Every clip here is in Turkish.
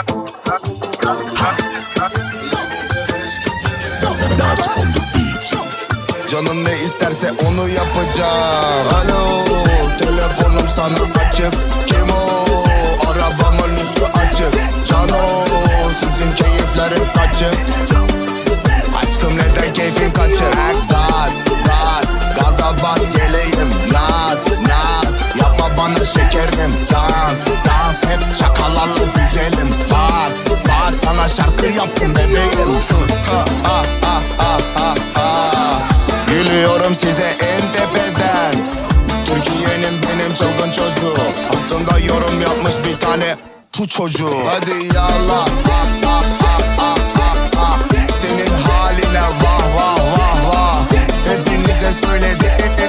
Not on the beat. Canım ne isterse onu yapacağım. Alo, telefonum sana açık. Kim o? Arabamın üstü açık. Cano, sizin keyifler hep kaçık. Aşkım neden keyfin kaçık? Gaz, gaz, gaza bak geleyim. Naz, naz, yapma bana şekerim. Dans, dans, hep şakalarla güzelim. Bak, bak sana şarkı yaptım bebeğim. Ha, ha, ha, ha, ha, ha. Gülüyorum size en tepeden. Türkiye'nin benim çılgın çocuğu. Hakkında yorum yapmış bir tane bu çocuğu. Hadi yallah, ha, ha, ha, ha, ha, ha. Senin haline vah vah vah vah. Hepinize söyledim.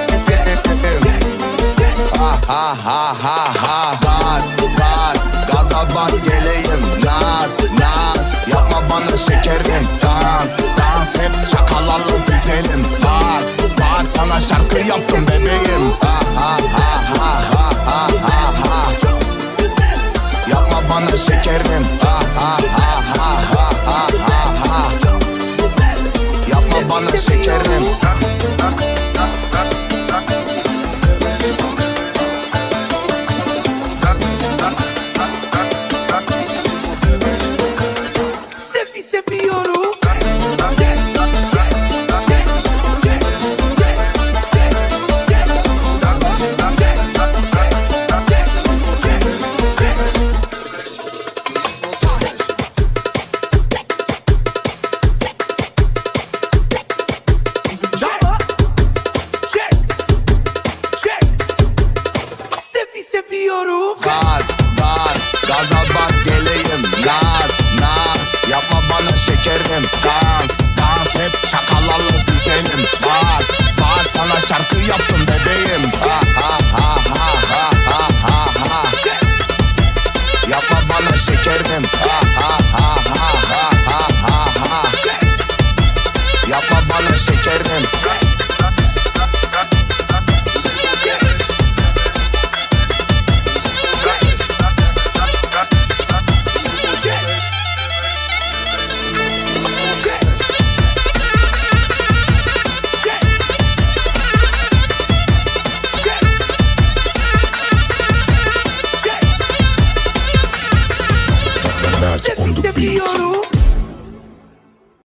Ha ha ha ha ha. Gaz, gaz, gaza bak geleyim. Naz, naz, yapma bana şekerim. Dans, dans, hep şakalarla güzelim. Bak, bak sana şarkı yaptım bebeğim. Ha ha ha ha ha ha ha ha. Yapma bana şekerim. Ha ha ha ha ha ha ha ha. Yapma bana şekerim.